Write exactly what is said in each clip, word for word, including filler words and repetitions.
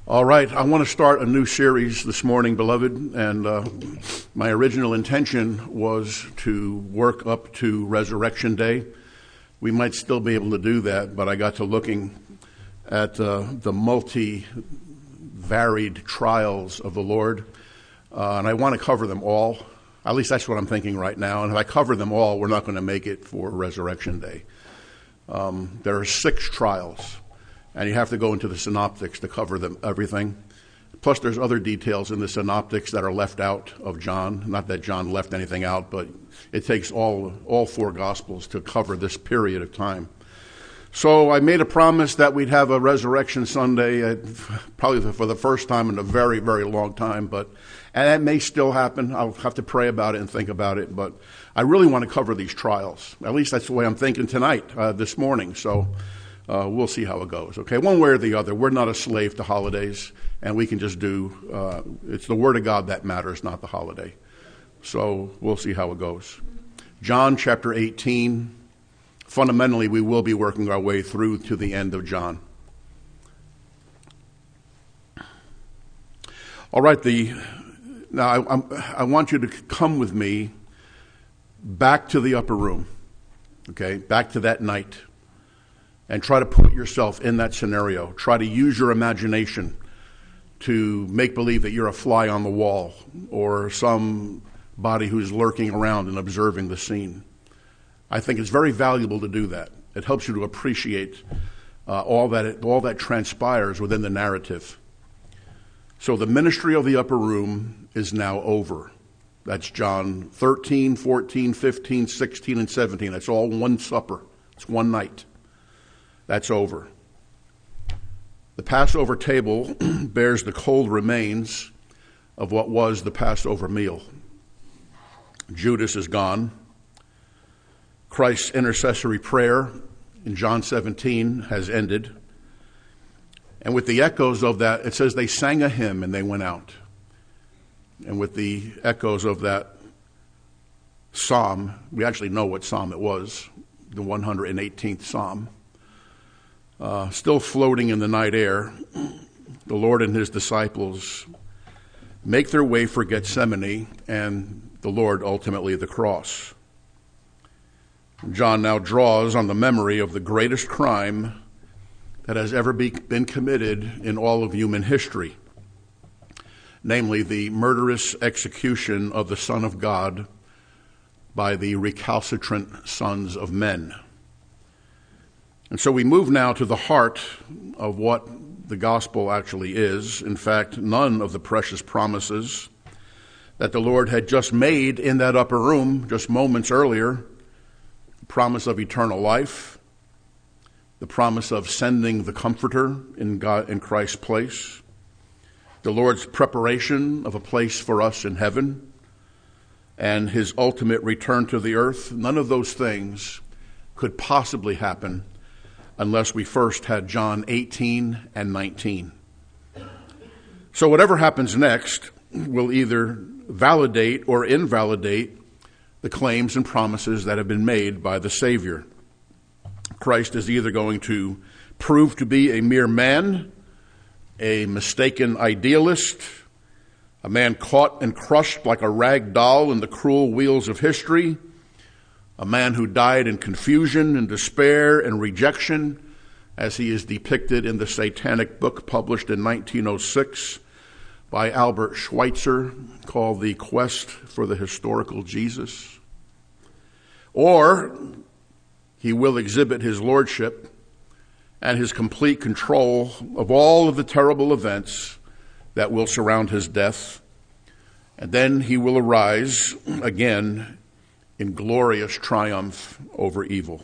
All right, I want to start a new series this morning, beloved, and uh, my original intention was to work up to Resurrection Day. We might still be able to do that, but I got to looking at uh, the multi-varied trials of the Lord, uh, and I want to cover them all. At least that's what I'm thinking right now, and if I cover them all, we're not going to make it for Resurrection Day. Um, there are six trials. And you have to go into the synoptics to cover them everything. Plus, there's other details in the synoptics that are left out of John. Not that John left anything out, but it takes all all four Gospels to cover this period of time. So I made a promise that we'd have a Resurrection Sunday, uh, probably for the first time in a very, very long time. But and that may still happen. I'll have to pray about it and think about it. But I really want to cover these trials. At least that's the way I'm thinking tonight, uh, this morning. So. Uh, we'll see how it goes, okay? One way or the other. We're not a slave to holidays, and we can just do, uh, it's the Word of God that matters, not the holiday. So we'll see how it goes. John chapter eighteen. Fundamentally, we will be working our way through to the end of John. All right, the now I, I'm, I want you to come with me back to the upper room, okay? Back to that night. And try to put yourself in that scenario. Try to use your imagination to make believe that you're a fly on the wall or somebody who's lurking around and observing the scene. I think it's very valuable to do that. It helps you to appreciate uh, all that it, all that transpires within the narrative. So the ministry of the upper room is now over. That's John thirteen, fourteen, fifteen, sixteen, and seventeen. That's all one supper. It's one night. That's over. The Passover table bears the cold remains of what was the Passover meal. Judas is gone. Christ's intercessory prayer in John seventeen has ended. And with the echoes of that, it says they sang a hymn and they went out. And with the echoes of that psalm, we actually know what psalm it was, the one hundred eighteenth psalm. Uh, still floating in the night air, the Lord and his disciples make their way for Gethsemane and the Lord ultimately the cross. John now draws on the memory of the greatest crime that has ever be, been committed in all of human history, namely the murderous execution of the Son of God by the recalcitrant sons of men. And so we move now to the heart of what the gospel actually is. In fact, none of the precious promises that the Lord had just made in that upper room just moments earlier, the promise of eternal life, the promise of sending the Comforter in God, in Christ's place, the Lord's preparation of a place for us in heaven, and his ultimate return to the earth, none of those things could possibly happen unless we first had John eighteen and nineteen. So whatever happens next will either validate or invalidate the claims and promises that have been made by the Savior. Christ is either going to prove to be a mere man, a mistaken idealist, a man caught and crushed like a rag doll in the cruel wheels of history, a man who died in confusion and despair and rejection, as he is depicted in the Satanic book published in nineteen oh six by Albert Schweitzer, called The Quest for the Historical Jesus. Or he will exhibit his lordship and his complete control of all of the terrible events that will surround his death, and then he will arise again in glorious triumph over evil.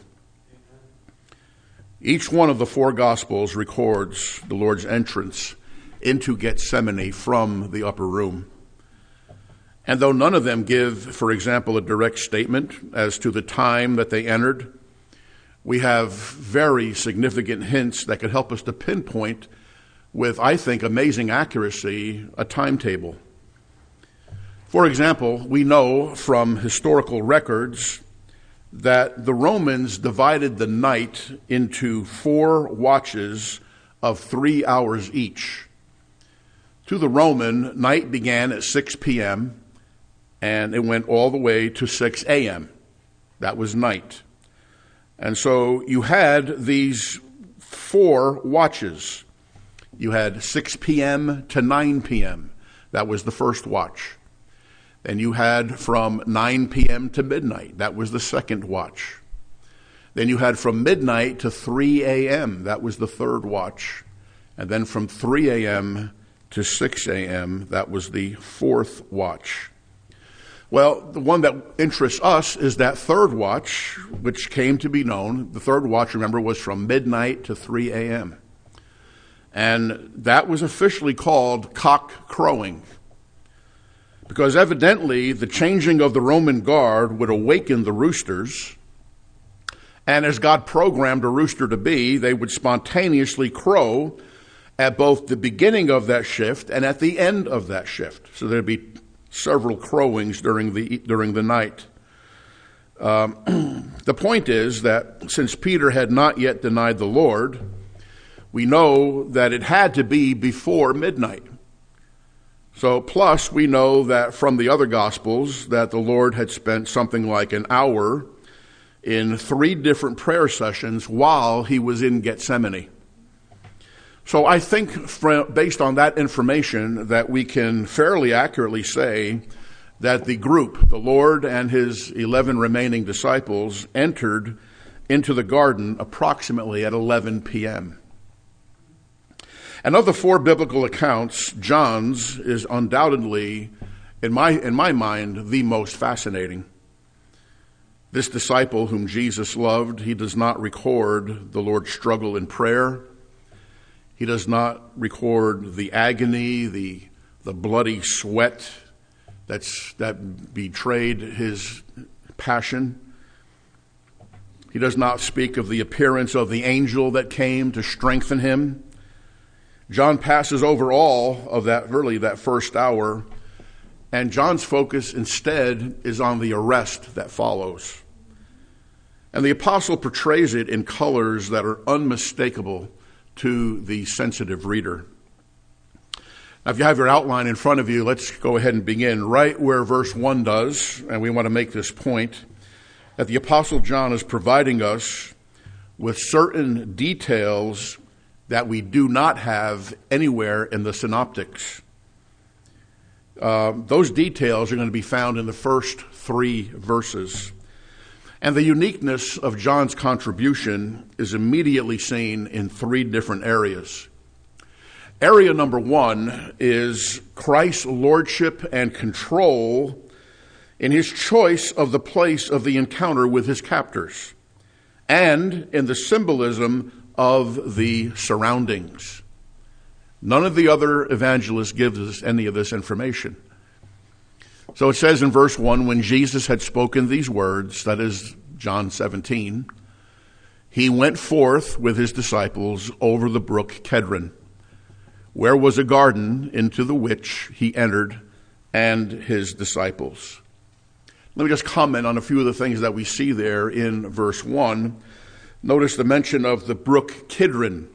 Each one of the four Gospels records the Lord's entrance into Gethsemane from the upper room. And though none of them give, for example, a direct statement as to the time that they entered, we have very significant hints that could help us to pinpoint with, I think, amazing accuracy, a timetable. For example, we know from historical records that the Romans divided the night into four watches of three hours each. To the Roman, night began at six p.m., and it went all the way to six a.m. That was night. And so you had these four watches. You had six p.m. to nine p.m. That was the first watch. Then you had from nine p.m. to midnight. That was the second watch. Then you had from midnight to three a.m. That was the third watch. And then from three a.m. to six a.m., that was the fourth watch. Well, the one that interests us is that third watch, which came to be known. The third watch, remember, was from midnight to three a.m. And that was officially called cock crowing, because evidently the changing of the Roman guard would awaken the roosters. And as God programmed a rooster to be, they would spontaneously crow at both the beginning of that shift and at the end of that shift. So there'd be several crowings during the during the night. Um, the point is that since Peter had not yet denied the Lord, we know that it had to be before midnight. So plus we know that from the other Gospels that the Lord had spent something like an hour in three different prayer sessions while he was in Gethsemane. So I think based on that information that we can fairly accurately say that the group, the Lord and his eleven remaining disciples, entered into the garden approximately at eleven p.m. And of the four biblical accounts, John's is undoubtedly, in my in my mind, the most fascinating. This disciple whom Jesus loved, he does not record the Lord's struggle in prayer. He does not record the agony, the the bloody sweat that's that betrayed his passion. He does not speak of the appearance of the angel that came to strengthen him. John passes over all of that, really that first hour, and John's focus instead is on the arrest that follows. And the apostle portrays it in colors that are unmistakable to the sensitive reader. Now, if you have your outline in front of you, let's go ahead and begin right where verse one does, and we want to make this point, that the apostle John is providing us with certain details that we do not have anywhere in the synoptics. Uh, those details are going to be found in the first three verses. And the uniqueness of John's contribution is immediately seen in three different areas. Area number one is Christ's lordship and control in his choice of the place of the encounter with his captors, and in the symbolism of the surroundings. None of the other evangelists gives us any of this information. So it says in verse one, when Jesus had spoken these words, that is John seventeen, he went forth with his disciples over the brook Kedron, where was a garden into the which he entered and his disciples. Let me just comment on a few of the things that we see there in verse one. Notice the mention of the brook Kidron.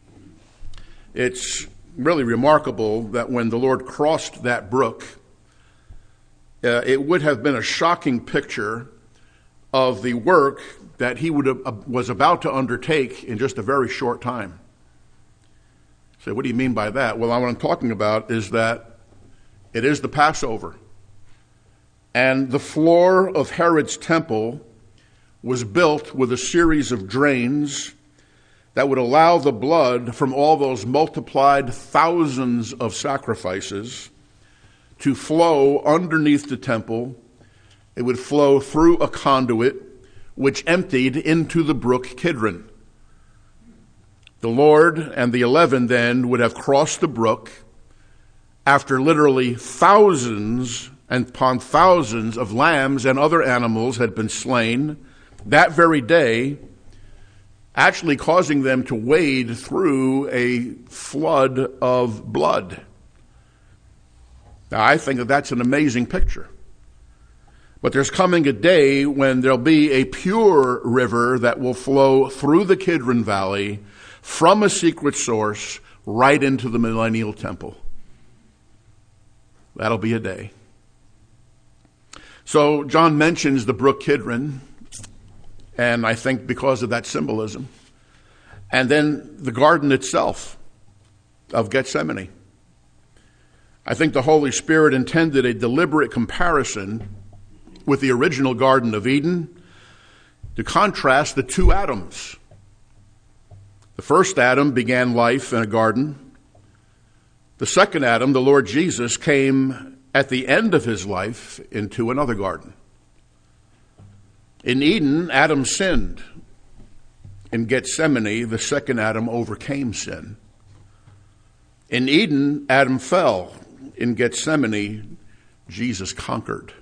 It's really remarkable that when the Lord crossed that brook, uh, it would have been a shocking picture of the work that he would have, uh, was about to undertake in just a very short time. So what do you mean by that? Well, what I'm talking about is that it is the Passover. And the floor of Herod's temple was built with a series of drains that would allow the blood from all those multiplied thousands of sacrifices to flow underneath the temple. It would flow through a conduit which emptied into the brook Kidron. The Lord and the eleven then would have crossed the brook after literally thousands and upon thousands of lambs and other animals had been slain that very day, actually causing them to wade through a flood of blood. Now, I think that that's an amazing picture. But there's coming a day when there'll be a pure river that will flow through the Kidron Valley from a secret source right into the millennial temple. That'll be a day. So John mentions the brook Kidron, and I think because of that symbolism. And then the garden itself of Gethsemane. I think the Holy Spirit intended a deliberate comparison with the original Garden of Eden to contrast the two Adams. The first Adam began life in a garden. The second Adam, the Lord Jesus, came at the end of his life into another garden. In Eden, Adam sinned. In Gethsemane, the second Adam overcame sin. In Eden, Adam fell. In Gethsemane, Jesus conquered.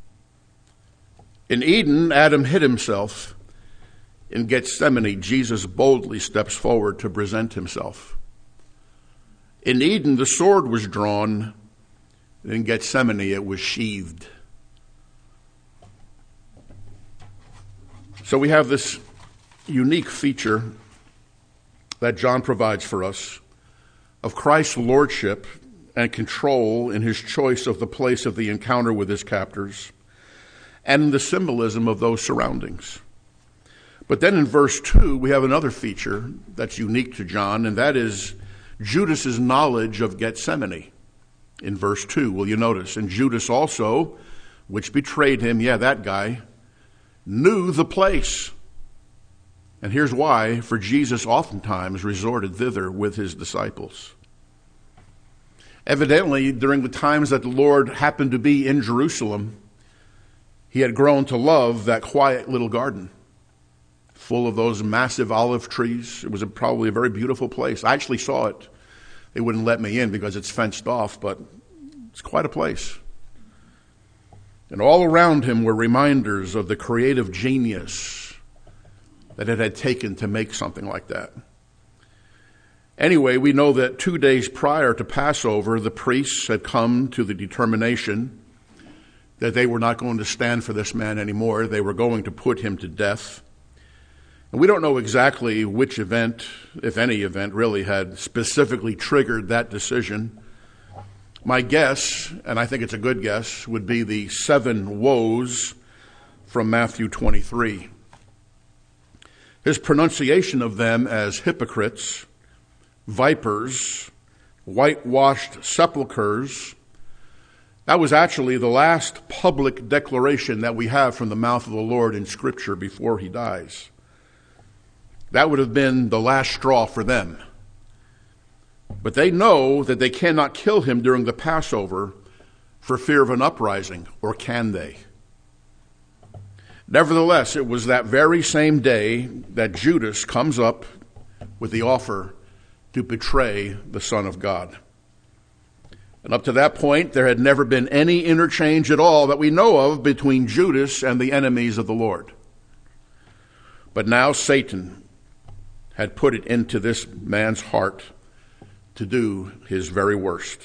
In Eden, Adam hid himself. In Gethsemane, Jesus boldly steps forward to present himself. In Eden, the sword was drawn. In Gethsemane, it was sheathed. So we have this unique feature that John provides for us of Christ's lordship and control in his choice of the place of the encounter with his captors and the symbolism of those surroundings. But then in verse two, we have another feature that's unique to John, and that is Judas's knowledge of Gethsemane. In verse two, will you notice? And Judas also, which betrayed him, yeah, that guy, knew the place. And here's why, for Jesus oftentimes resorted thither with his disciples. Evidently, during the times that the Lord happened to be in Jerusalem, he had grown to love that quiet little garden full of those massive olive trees. It was a, probably a very beautiful place. I actually saw it. They wouldn't let me in because it's fenced off, but it's quite a place. And all around him were reminders of the creative genius that it had taken to make something like that. Anyway, we know that two days prior to Passover, the priests had come to the determination that they were not going to stand for this man anymore. They were going to put him to death. And we don't know exactly which event, if any event, really had specifically triggered that decision. My guess, and I think it's a good guess, would be the seven woes from Matthew twenty-three. His pronunciation of them as hypocrites, vipers, whitewashed sepulchres, that was actually the last public declaration that we have from the mouth of the Lord in Scripture before he dies. That would have been the last straw for them. But they know that they cannot kill him during the Passover for fear of an uprising, or can they? Nevertheless, it was that very same day that Judas comes up with the offer to betray the Son of God. And up to that point, there had never been any interchange at all that we know of between Judas and the enemies of the Lord. But now Satan had put it into this man's heart to do his very worst.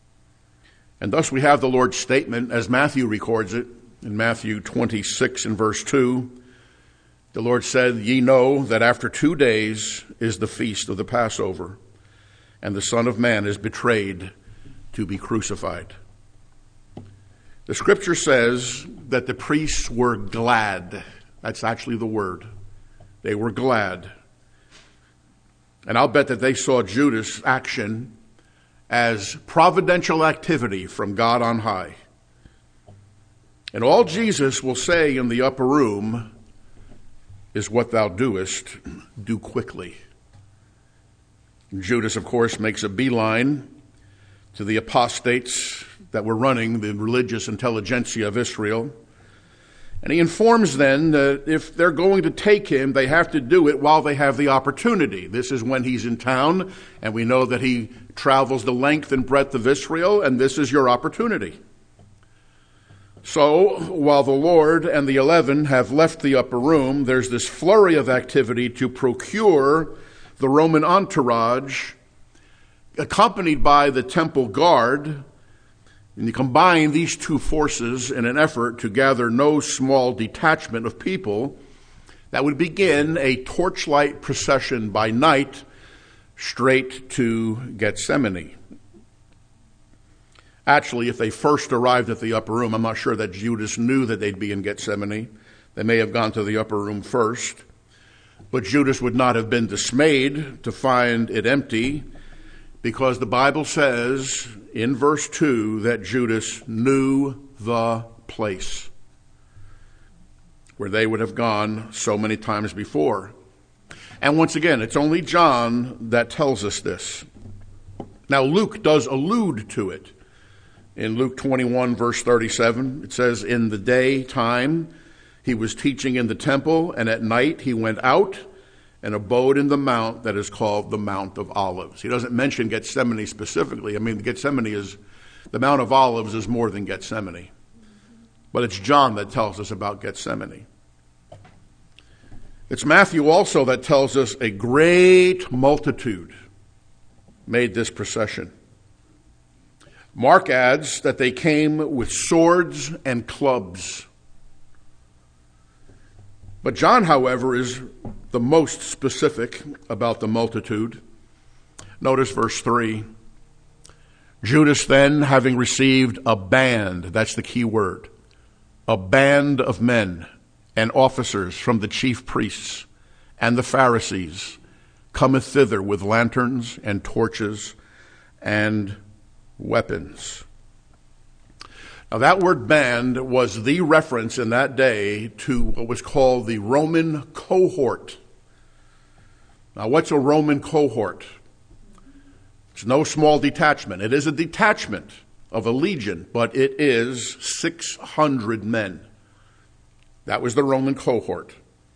And thus we have the Lord's statement, as Matthew records it, in Matthew twenty-six and verse two. The Lord said, "Ye know that after two days is the feast of the Passover, and the Son of Man is betrayed to be crucified." The Scripture says that the priests were glad. That's actually the word. They were glad. And I'll bet that they saw Judas' action as providential activity from God on high. And all Jesus will say in the upper room is, "What thou doest, do quickly." And Judas, of course, makes a beeline to the apostates that were running the religious intelligentsia of Israel. And he informs them that if they're going to take him, they have to do it while they have the opportunity. This is when he's in town, and we know that he travels the length and breadth of Israel, and this is your opportunity. So, while the Lord and the eleven have left the upper room, there's this flurry of activity to procure the Roman entourage, accompanied by the temple guard. And you combine these two forces in an effort to gather no small detachment of people that would begin a torchlight procession by night straight to Gethsemane. Actually, if they first arrived at the upper room, I'm not sure that Judas knew that they'd be in Gethsemane. They may have gone to the upper room first. But Judas would not have been dismayed to find it empty, because the Bible says in verse two that Judas knew the place where they would have gone so many times before. And once again, it's only John that tells us this. Now, Luke does allude to it. In Luke twenty-one, verse thirty-seven, it says, "In the daytime he was teaching in the temple, and at night he went out and abode in the mount that is called the Mount of Olives." He doesn't mention Gethsemane specifically. I mean, Gethsemane is, the Mount of Olives is more than Gethsemane. But it's John that tells us about Gethsemane. It's Matthew also that tells us a great multitude made this procession. Mark adds that they came with swords and clubs. But John, however, is the most specific about the multitude. Notice verse three. "Judas then, having received a band," that's the key word, "a band of men and officers from the chief priests and the Pharisees, cometh thither with lanterns and torches and weapons." Now, that word band was the reference in that day to what was called the Roman cohort. Now, what's a Roman cohort? It's no small detachment. It is a detachment of a legion, but it is six hundred men. That was the Roman cohort.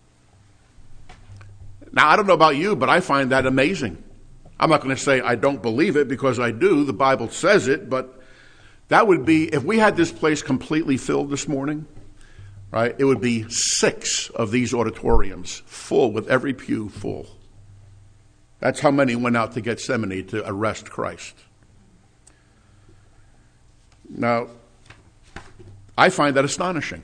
Now, I don't know about you, but I find that amazing. I'm not going to say I don't believe it, because I do. The Bible says it, but that would be, if we had this place completely filled this morning, right, it would be six of these auditoriums full, with every pew full. That's how many went out to Gethsemane to arrest Christ. Now, I find that astonishing.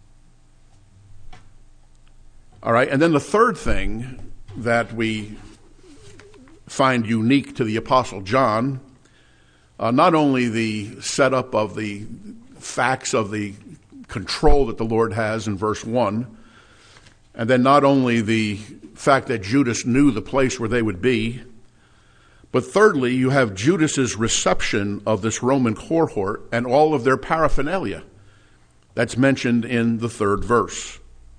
All right, and then the third thing that we find unique to the Apostle John, uh, not only the setup of the facts of the control that the Lord has in verse one, and then not only the fact that Judas knew the place where they would be, but thirdly, you have Judas's reception of this Roman cohort and all of their paraphernalia that's mentioned in the third verse.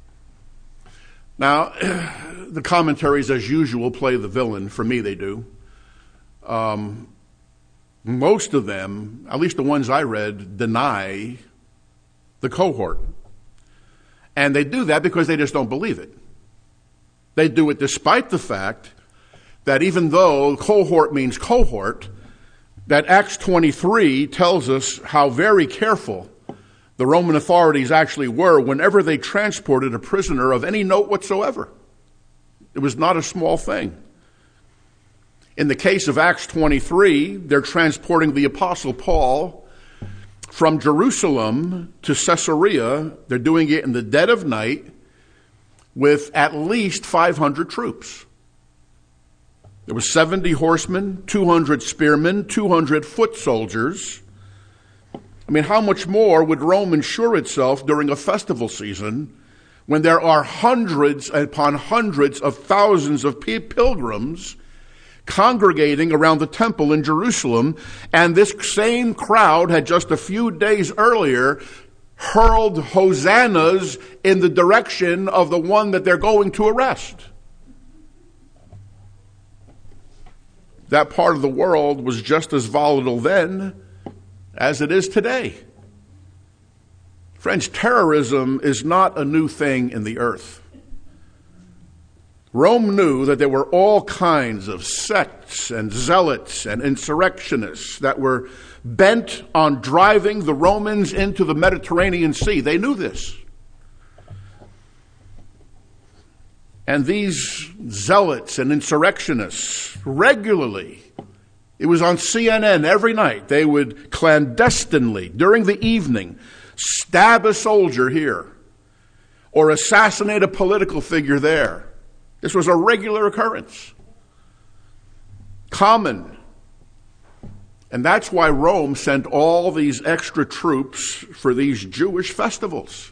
Now, the commentaries, as usual, play the villain. For me, they do. Um, most of them, at least the ones I read, deny the cohort. And they do that because they just don't believe it. They do it despite the fact that even though cohort means cohort, that Acts twenty-three tells us how very careful the Roman authorities actually were whenever they transported a prisoner of any note whatsoever. It was not a small thing. In the case of Acts twenty-three, they're transporting the Apostle Paul from Jerusalem to Caesarea. They're doing it in the dead of night with at least five hundred troops. There were seventy horsemen, two hundred spearmen, two hundred foot soldiers. I mean, how much more would Rome ensure itself during a festival season when there are hundreds upon hundreds of thousands of pilgrims congregating around the temple in Jerusalem, and this same crowd had just a few days earlier hurled hosannas in the direction of the one that they're going to arrest? That part of the world was just as volatile then as it is today. Friends, terrorism is not a new thing in the earth. Rome knew that there were all kinds of sects and zealots and insurrectionists that were bent on driving the Romans into the Mediterranean Sea. They knew this. And these zealots and insurrectionists regularly, it was on C N N every night, they would clandestinely, during the evening, stab a soldier here or assassinate a political figure there. This was a regular occurrence. Common. And that's why Rome sent all these extra troops for these Jewish festivals.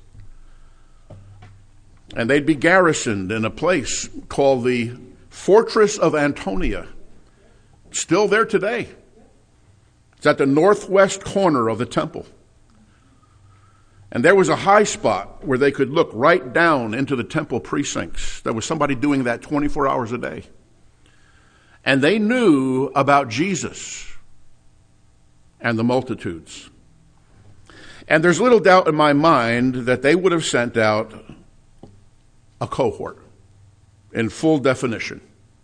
And they'd be garrisoned in a place called the Fortress of Antonia. Still there today. It's at the northwest corner of the temple. And there was a high spot where they could look right down into the temple precincts. There was somebody doing that twenty-four hours a day. And they knew about Jesus and the multitudes. And there's little doubt in my mind that they would have sent out a cohort in full definition.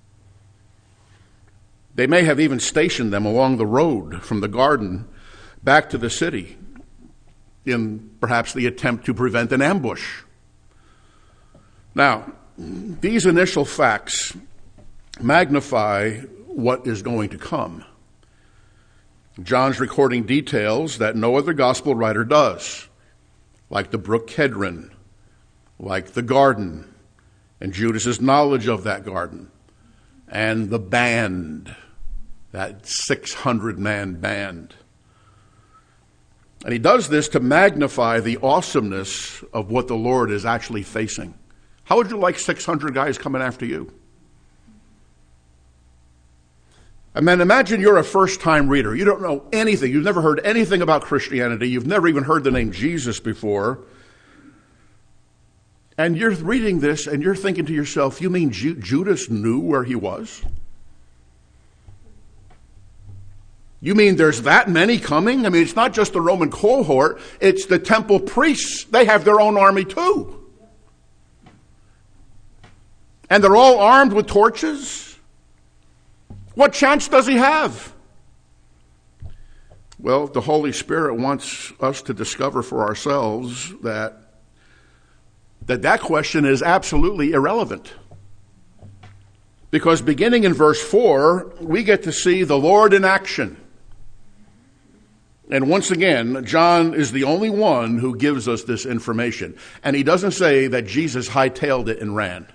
They may have even stationed them along the road from the garden back to the city in perhaps the attempt to prevent an ambush. Now, these initial facts magnify what is going to come. John's recording details that no other gospel writer does, like the brook Kedron, like the garden, and Judas's knowledge of that garden, and the band, that six hundred man band. And he does this to magnify the awesomeness of what the Lord is actually facing. How would you like six hundred guys coming after you? I mean, imagine you're a first-time reader. You don't know anything. You've never heard anything about Christianity. You've never even heard the name Jesus before. And you're reading this and you're thinking to yourself, you mean Ju- Judas knew where he was? You mean there's that many coming? I mean, it's not just the Roman cohort. It's the temple priests. They have their own army too. And they're all armed with torches. What chance does he have? Well, the Holy Spirit wants us to discover for ourselves that that, that question is absolutely irrelevant. Because beginning in verse four, we get to see the Lord in action. And once again, John is the only one who gives us this information. And he doesn't say that Jesus hightailed it and ran.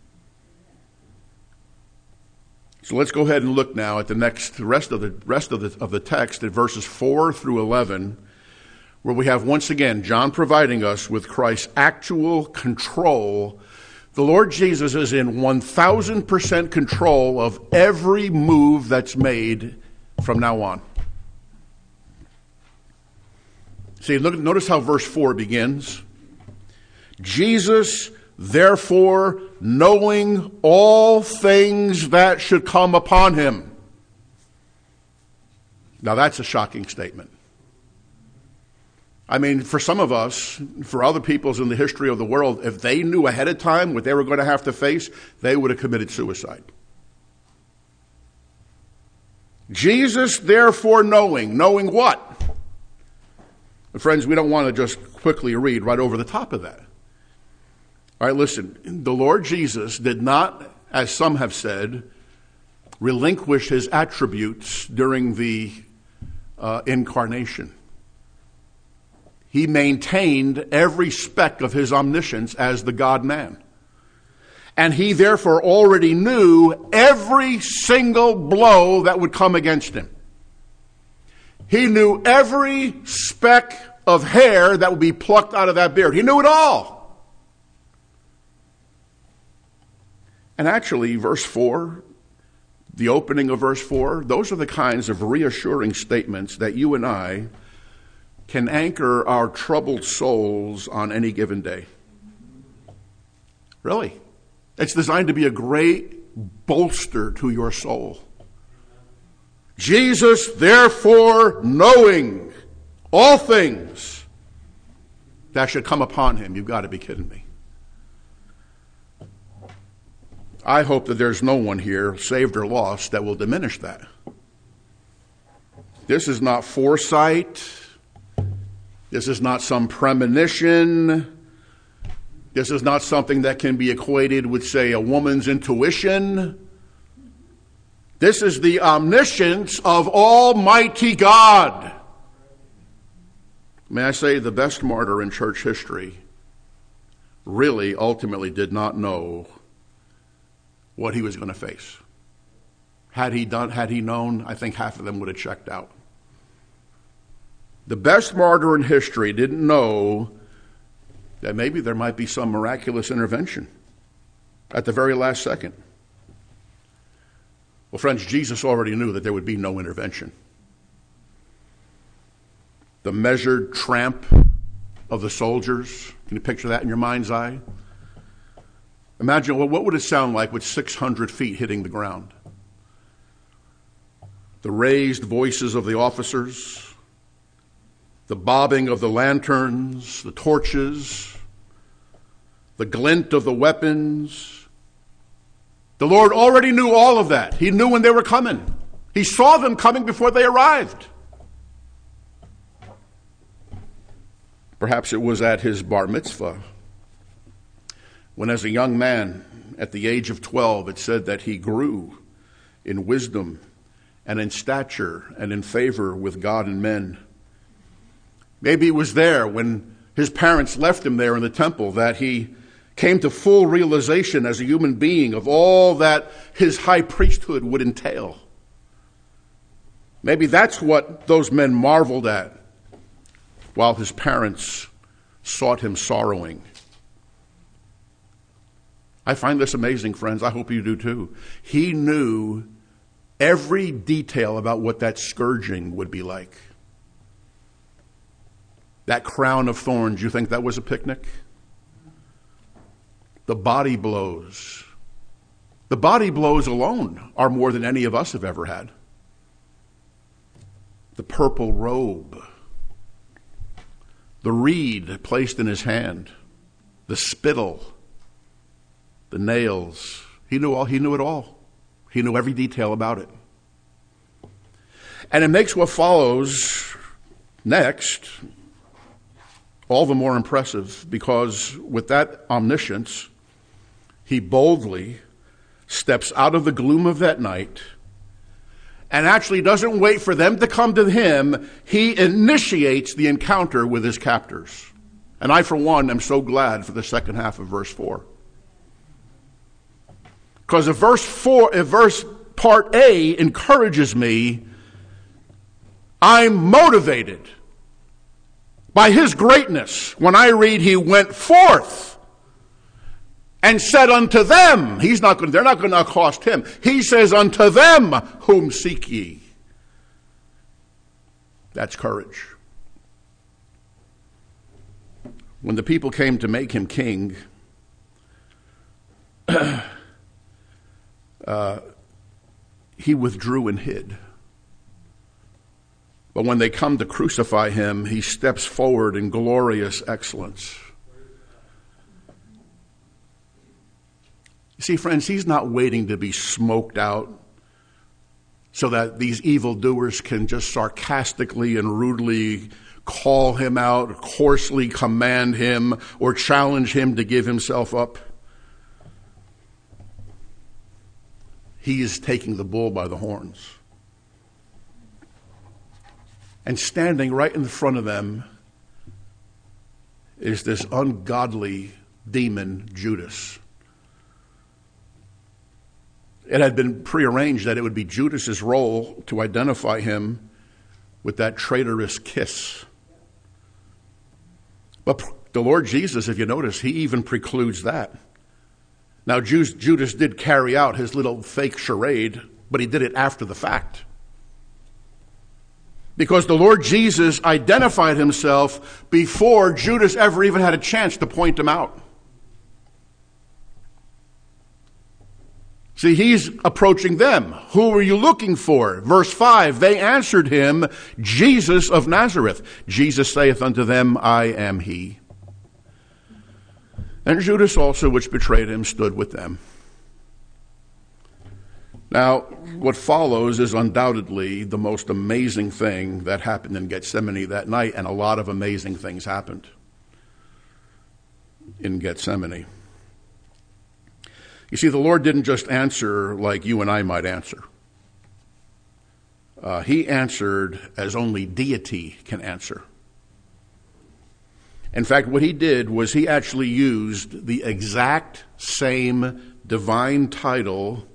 So let's go ahead and look now at the next the rest of the rest of the of the text at verses four through eleven, where we have once again John providing us with Christ's actual control. The Lord Jesus is in one thousand percent control of every move that's made from now on. See, look, notice how verse four begins. Jesus, therefore, knowing all things that should come upon him. Now that's a shocking statement. I mean, for some of us, for other peoples in the history of the world, if they knew ahead of time what they were going to have to face, they would have committed suicide. Jesus, therefore, knowing. Knowing what? Friends, we don't want to just quickly read right over the top of that. All right, listen. The Lord Jesus did not, as some have said, relinquish his attributes during the uh, incarnation. He maintained every speck of his omniscience as the God-man. And he therefore already knew every single blow that would come against him. He knew every speck of hair that would be plucked out of that beard. He knew it all. And actually, verse four, the opening of verse four, those are the kinds of reassuring statements that you and I can anchor our troubled souls on any given day. Really. It's designed to be a great bolster to your soul. Jesus, therefore, knowing all things that should come upon him. You've got to be kidding me. I hope that there's no one here, saved or lost, that will diminish that. This is not foresight. This is not some premonition. This is not something that can be equated with, say, a woman's intuition. This is the omniscience of Almighty God. May I say, the best martyr in church history really ultimately did not know what he was going to face. Had he done, had he known, I think half of them would have checked out. The best martyr in history didn't know that maybe there might be some miraculous intervention at the very last second. Well, friends, Jesus already knew that there would be no intervention. The measured tramp of the soldiers, can you picture that in your mind's eye? Imagine, well, what would it sound like with six hundred feet hitting the ground? The raised voices of the officers, the bobbing of the lanterns, the torches, the glint of the weapons. The Lord already knew all of that. He knew when they were coming. He saw them coming before they arrived. Perhaps it was at his bar mitzvah, when as a young man, at the age of twelve, it said that he grew in wisdom and in stature and in favor with God and men. Maybe it was there when his parents left him there in the temple that he came to full realization as a human being of all that his high priesthood would entail. Maybe that's what those men marveled at while his parents sought him sorrowing. I find this amazing, friends. I hope you do too. He knew every detail about what that scourging would be like. That crown of thorns, you think that was a picnic? The body blows. The body blows alone are more than any of us have ever had. The purple robe, the reed placed in his hand, the spittle, the nails. He knew all. He knew it all. He knew every detail about it. And it makes what follows next all the more impressive, because with that omniscience, he boldly steps out of the gloom of that night and actually doesn't wait for them to come to him. He initiates the encounter with his captors. And I, for one, am so glad for the second half of verse four. Because if verse four, if verse part A encourages me, I'm motivated by his greatness when I read he went forth and said unto them. He's not going, they're not going to accost him. He says unto them, whom seek ye? That's courage. When the people came to make him king, uh, he withdrew and hid. But when they come to crucify him, he steps forward in glorious excellence. You see, friends, he's not waiting to be smoked out so that these evildoers can just sarcastically and rudely call him out, coarsely command him, or challenge him to give himself up. He is taking the bull by the horns. And standing right in front of them is this ungodly demon, Judas. It had been prearranged that it would be Judas's role to identify him with that traitorous kiss. But the Lord Jesus, if you notice, he even precludes that. Now, Judas did carry out his little fake charade, but he did it after the fact. Because the Lord Jesus identified himself before Judas ever even had a chance to point him out. See, he's approaching them. Who were you looking for? Verse five, they answered him, Jesus of Nazareth. Jesus saith unto them, I am he. And Judas also, which betrayed him, stood with them. Now, what follows is undoubtedly the most amazing thing that happened in Gethsemane that night, and a lot of amazing things happened in Gethsemane. You see, the Lord didn't just answer like you and I might answer. Uh, he answered as only deity can answer. In fact, what he did was he actually used the exact same divine title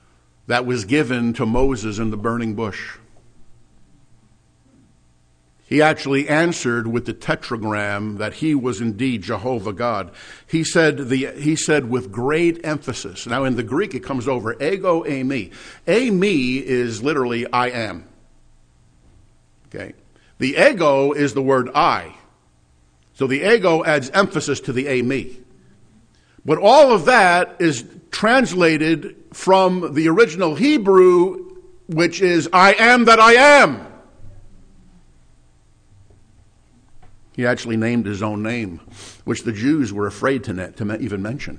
that was given to Moses in the burning bush. He actually answered with the tetragram that he was indeed Jehovah God. He said the he said with great emphasis. Now in the Greek it comes over ego eimi. Eimi is literally I am. Okay. The ego is the word I. So the ego adds emphasis to the eimi. But all of that is translated from the original Hebrew, which is I am that I am. He actually named his own name, which the Jews were afraid to, to even mention.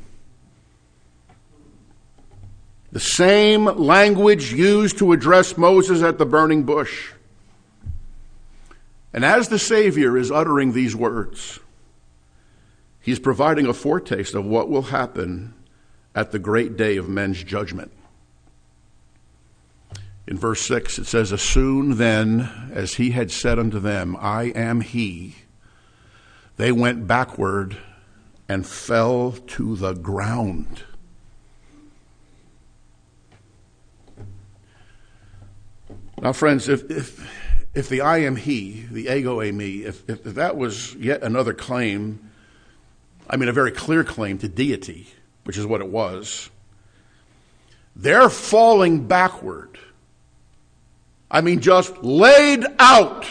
The same language used to address Moses at the burning bush. And as the Savior is uttering these words, he's providing a foretaste of what will happen at the great day of men's judgment. In verse six, it says, as soon then as he had said unto them, I am he, they went backward and fell to the ground. Now, friends, if if, if the I am he, the ego eimi, if, if that was yet another claim, I mean a very clear claim to deity, which is what it was, they're falling backward. I mean just laid out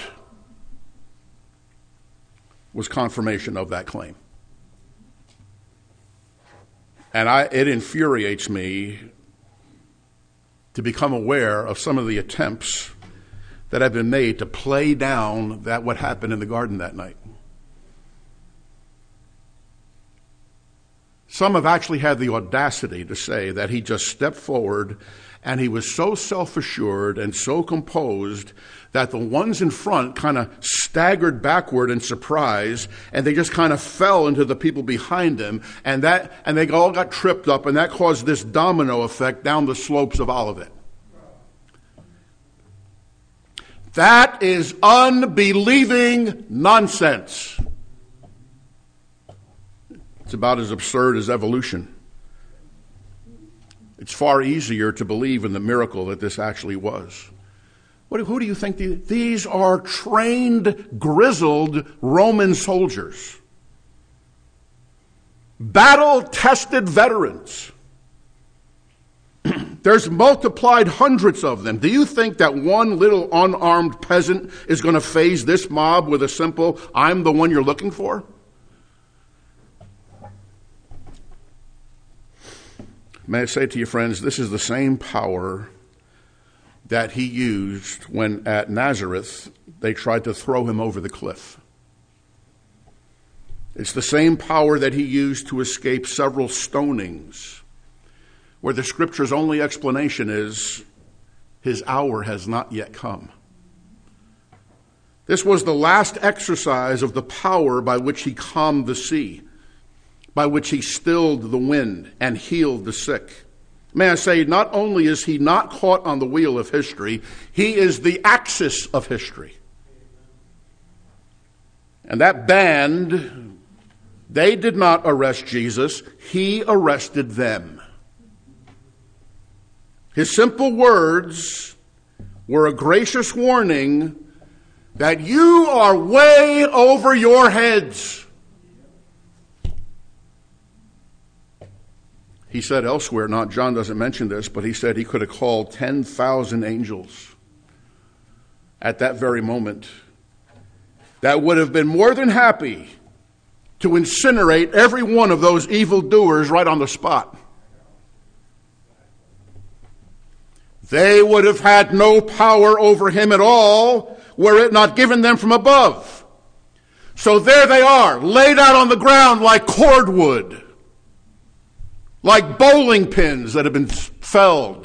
was confirmation of that claim. And I, it infuriates me to become aware of some of the attempts that have been made to play down that what happened in the garden that night. Some have actually had the audacity to say that he just stepped forward and he was so self-assured and so composed that the ones in front kind of staggered backward in surprise, and they just kind of fell into the people behind him, and that and they all got tripped up, and that caused this domino effect down the slopes of Olivet. That is unbelieving nonsense. It's about as absurd as evolution. It's far easier to believe in the miracle that this actually was. What, who do you think? The, these are trained, grizzled Roman soldiers. Battle-tested veterans. There's multiplied hundreds of them. Do you think that one little unarmed peasant is going to faze this mob with a simple, I'm the one you're looking for? May I say to you, friends, this is the same power that he used when at Nazareth they tried to throw him over the cliff. It's the same power that he used to escape several stonings, where the Scripture's only explanation is his hour has not yet come. This was the last exercise of the power by which he calmed the sea, by which he stilled the wind and healed the sick. May I say, not only is he not caught on the wheel of history, he is the axis of history. And that band, they did not arrest Jesus, he arrested them. His simple words were a gracious warning that you are way over your heads. He said elsewhere, not John doesn't mention this, but he said he could have called ten thousand angels at that very moment that would have been more than happy to incinerate every one of those evildoers right on the spot. They would have had no power over him at all were it not given them from above. So there they are, laid out on the ground like cordwood, like bowling pins that have been felled.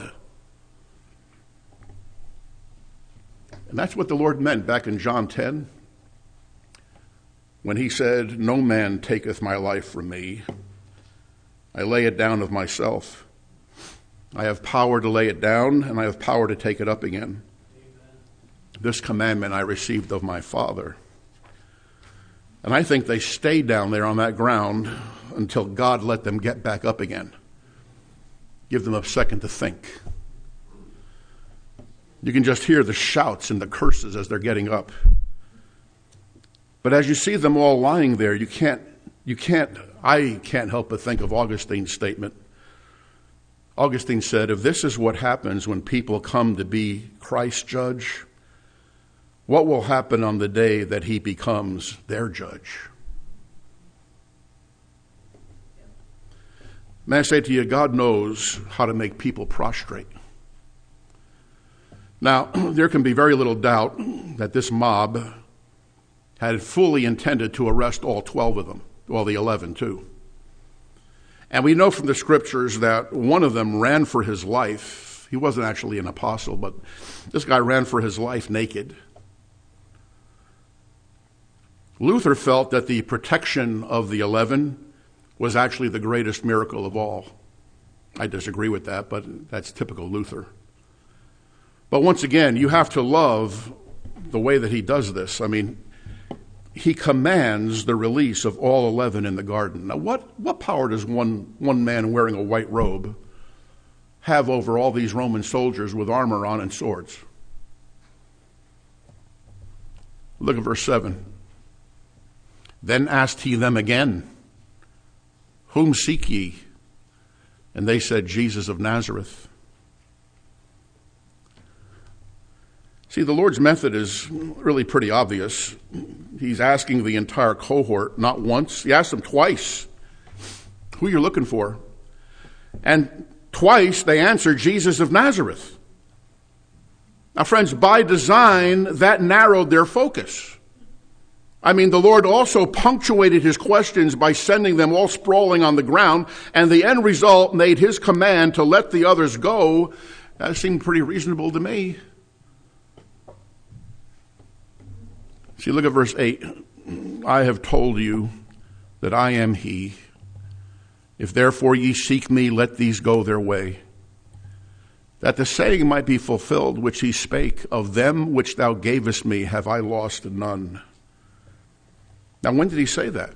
And that's what the Lord meant back in John ten, when he said, no man taketh my life from me. I lay it down of myself. I have power to lay it down, and I have power to take it up again. Amen. This commandment I received of my Father. And I think they stayed down there on that ground until God let them get back up again. Give them a second to think. You can just hear the shouts and the curses as they're getting up. But as you see them all lying there, you can't, you can't, I can't help but think of Augustine's statement. Augustine said, if this is what happens when people come to be Christ's judge, what will happen on the day that he becomes their judge? May I say to you, God knows how to make people prostrate. Now, there can be very little doubt that this mob had fully intended to arrest all twelve of them, well, the eleven too. And we know from the scriptures that one of them ran for his life. He wasn't actually an apostle, but this guy ran for his life naked. Luther felt that the protection of the eleven was actually the greatest miracle of all. I disagree with that, but that's typical Luther. But once again, you have to love the way that he does this. I mean, he commands the release of all eleven in the garden. Now, what, what power does one, one man wearing a white robe have over all these Roman soldiers with armor on and swords? Look at verse seven. Then asked he them again, whom seek ye? And they said, Jesus of Nazareth. See, the Lord's method is really pretty obvious. He's asking the entire cohort, not once. He asked them twice, who you're looking for. And twice they answered, Jesus of Nazareth. Now, friends, by design, that narrowed their focus. I mean, the Lord also punctuated his questions by sending them all sprawling on the ground, and the end result made his command to let the others go. That seemed pretty reasonable to me. See, look at verse eight. I have told you that I am he. If therefore ye seek me, let these go their way. That the saying might be fulfilled which he spake, of them which thou gavest me have I lost none. Now, when did he say that?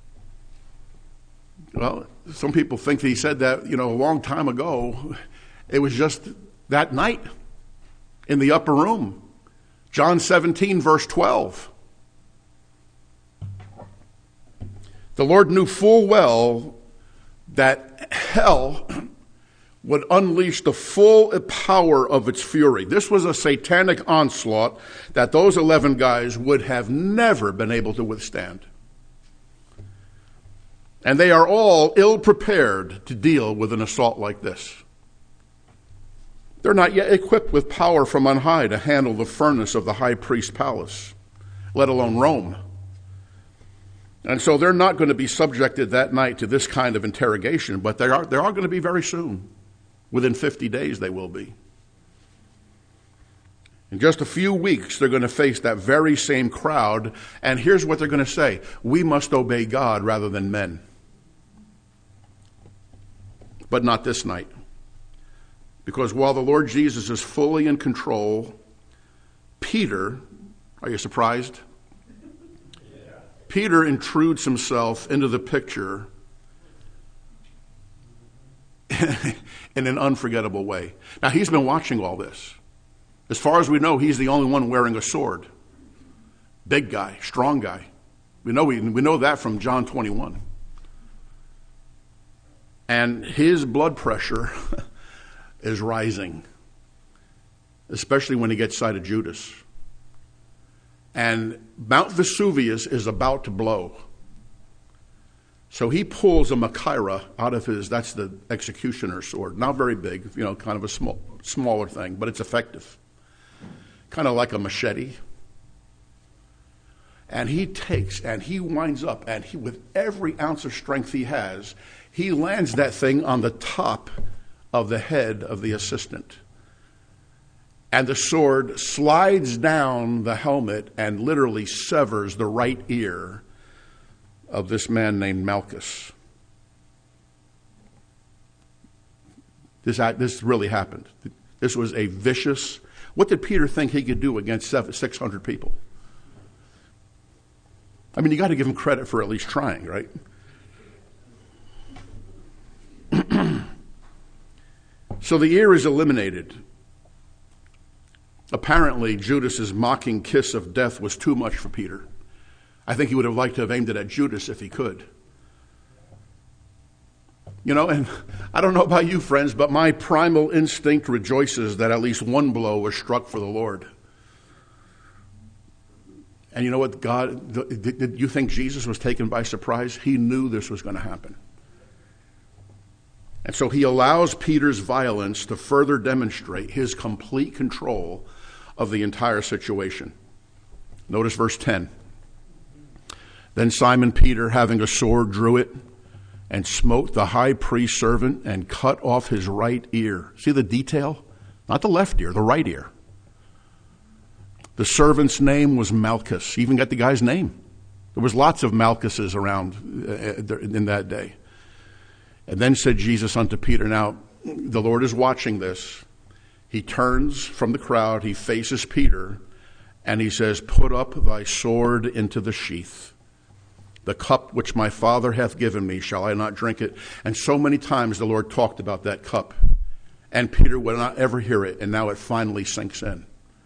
Well, some people think that he said that, you know, a long time ago. It was just that night in the upper room. John seventeen, verse twelve. The Lord knew full well that hell would unleash the full power of its fury. This was a satanic onslaught that those eleven guys would have never been able to withstand. And they are all ill-prepared to deal with an assault like this. They're not yet equipped with power from on high to handle the furnace of the high priest's palace, let alone Rome. And so they're not going to be subjected that night to this kind of interrogation, but they are, they are going to be very soon. Within fifty days they will be. In just a few weeks, they're going to face that very same crowd, and here's what they're going to say: we must obey God rather than men. But not this night. Because while the Lord Jesus is fully in control, Peter, are you surprised? Yeah. Peter intrudes himself into the picture in an unforgettable way. Now, he's been watching all this. As far as we know, he's the only one wearing a sword. Big guy, strong guy. We know, we, we know that from John twenty-one. And his blood pressure is rising, especially when he gets sight of Judas. And Mount Vesuvius is about to blow. So he pulls a Machaira out of his, that's the executioner's sword. Not very big, you know, kind of a small, smaller thing, but it's effective. Kind of like a machete. And he takes, and he winds up, and he, with every ounce of strength he has, he lands that thing on the top of the head of the assistant. And the sword slides down the helmet and literally severs the right ear of this man named Malchus. This, this really happened. This was a vicious... What did Peter think he could do against six hundred people? I mean, you got to give him credit for at least trying, right? So the ear is eliminated. Apparently, Judas's mocking kiss of death was too much for Peter. I think he would have liked to have aimed it at Judas if he could. You know, and I don't know about you, friends, but my primal instinct rejoices that at least one blow was struck for the Lord. And you know what, God, did you think Jesus was taken by surprise? He knew this was going to happen. And so he allows Peter's violence to further demonstrate his complete control of the entire situation. Notice verse ten. Then Simon Peter, having a sword, drew it and smote the high priest's servant and cut off his right ear. See the detail? Not the left ear, the right ear. The servant's name was Malchus. He even got the guy's name. There was lots of Malchuses around in that day. And then said Jesus unto Peter, now the Lord is watching this. He turns from the crowd, he faces Peter, and he says, put up thy sword into the sheath. The cup which my Father hath given me, shall I not drink it? And so many times the Lord talked about that cup, and Peter would not ever hear it, and now it finally sinks in.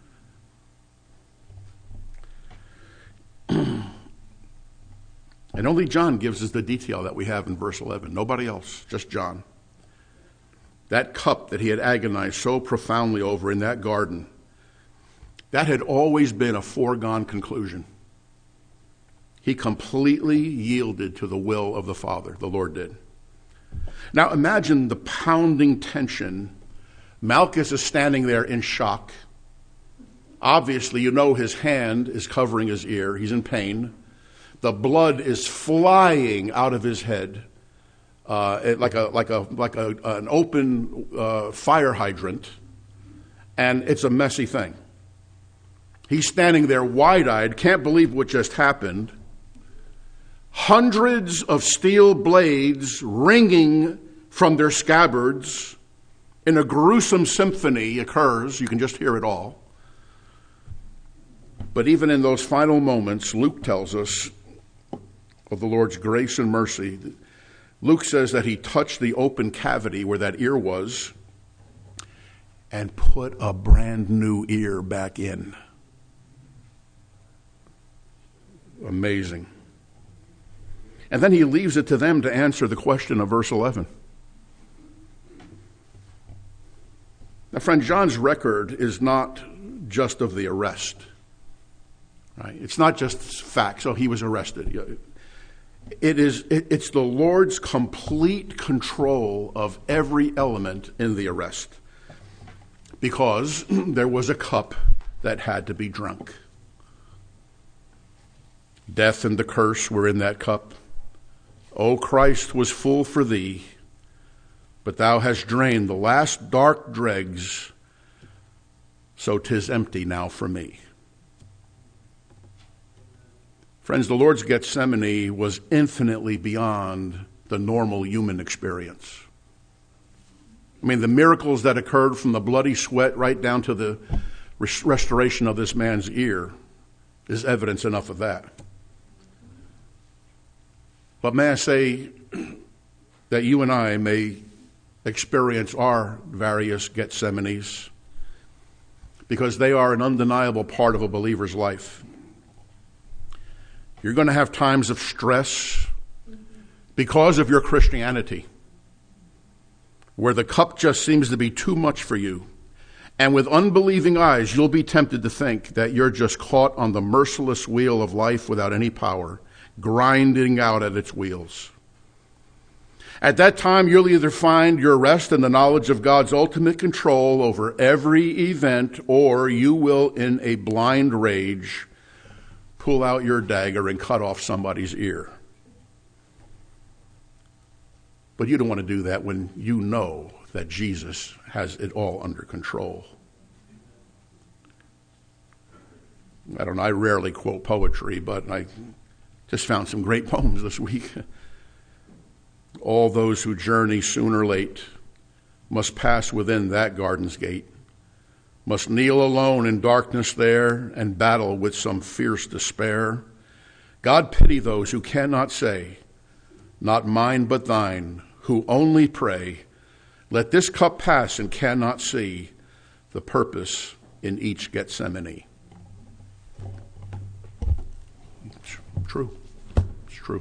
And only John gives us the detail that we have in verse eleven. Nobody else, just John. That cup that he had agonized so profoundly over in that garden, that had always been a foregone conclusion. He completely yielded to the will of the Father, the Lord did. Now imagine the pounding tension. Malchus is standing there in shock. Obviously, you know his hand is covering his ear. He's in pain. The blood is flying out of his head uh, like a like a like a, an open uh, fire hydrant, and it's a messy thing. He's standing there wide-eyed, can't believe what just happened. Hundreds of steel blades ringing from their scabbards in a gruesome symphony occurs. You can just hear it all. But even in those final moments, Luke tells us of the Lord's grace and mercy. Luke says that he touched the open cavity where that ear was and put a brand new ear back in. Amazing. And then he leaves it to them to answer the question of verse eleven. Now, friend, John's record is not just of the arrest. Right? It's not just facts. Oh, he was arrested. It is, it, it's the Lord's complete control of every element in the arrest, because there was a cup that had to be drunk. Death and the curse were in that cup. O Christ was full for thee, but thou hast drained the last dark dregs, so 'tis empty now for me. Friends, the Lord's Gethsemane was infinitely beyond the normal human experience. I mean, the miracles that occurred from the bloody sweat right down to the restoration of this man's ear is evidence enough of that. But may I say that you and I may experience our various Gethsemanes, because they are an undeniable part of a believer's life. You're going to have times of stress because of your Christianity, where the cup just seems to be too much for you. And with unbelieving eyes, you'll be tempted to think that you're just caught on the merciless wheel of life without any power, grinding out at its wheels. At that time, you'll either find your rest in the knowledge of God's ultimate control over every event, or you will, in a blind rage, pull out your dagger and cut off somebody's ear. But you don't want to do that when you know that Jesus has it all under control. I don't know, I rarely quote poetry, but I just found some great poems this week. All those who journey soon or late must pass within that garden's gate, must kneel alone in darkness there and battle with some fierce despair. God pity those who cannot say, not mine but thine, who only pray, let this cup pass and cannot see the purpose in each Gethsemane. True. It's true.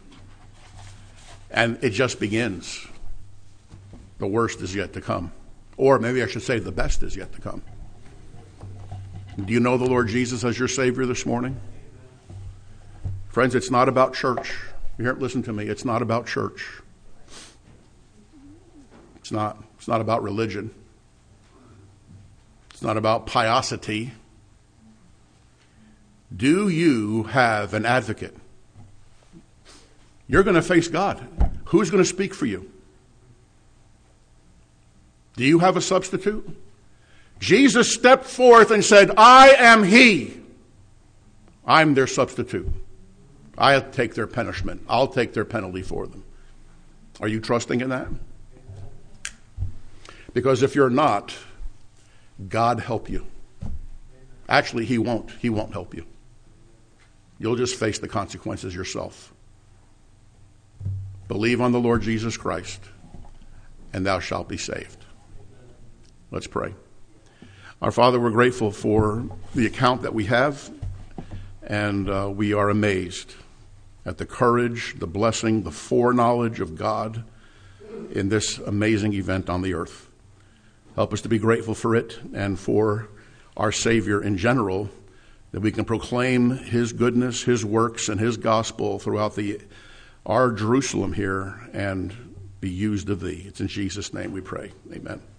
And it just begins. The worst is yet to come. Or maybe I should say the best is yet to come. Do you know the Lord Jesus as your Savior this morning? Friends, it's not about church. You hear, listen to me. It's not about church. It's not. It's not about religion. It's not about piosity. Do you have an advocate? You're going to face God. Who's going to speak for you? Do you have a substitute? Jesus stepped forth and said, I am he. I'm their substitute. I'll take their punishment. I'll take their penalty for them. Are you trusting in that? Because if you're not, God help you. Actually, he won't. He won't help you. You'll just face the consequences yourself. Believe on the Lord Jesus Christ, and thou shalt be saved. Let's pray. Our Father, we're grateful for the account that we have, and uh, we are amazed at the courage, the blessing, the foreknowledge of God in this amazing event on the earth. Help us to be grateful for it and for our Savior in general, that we can proclaim his goodness, his works, and his gospel throughout the our Jerusalem here and be used of thee. It's in Jesus' name we pray. Amen.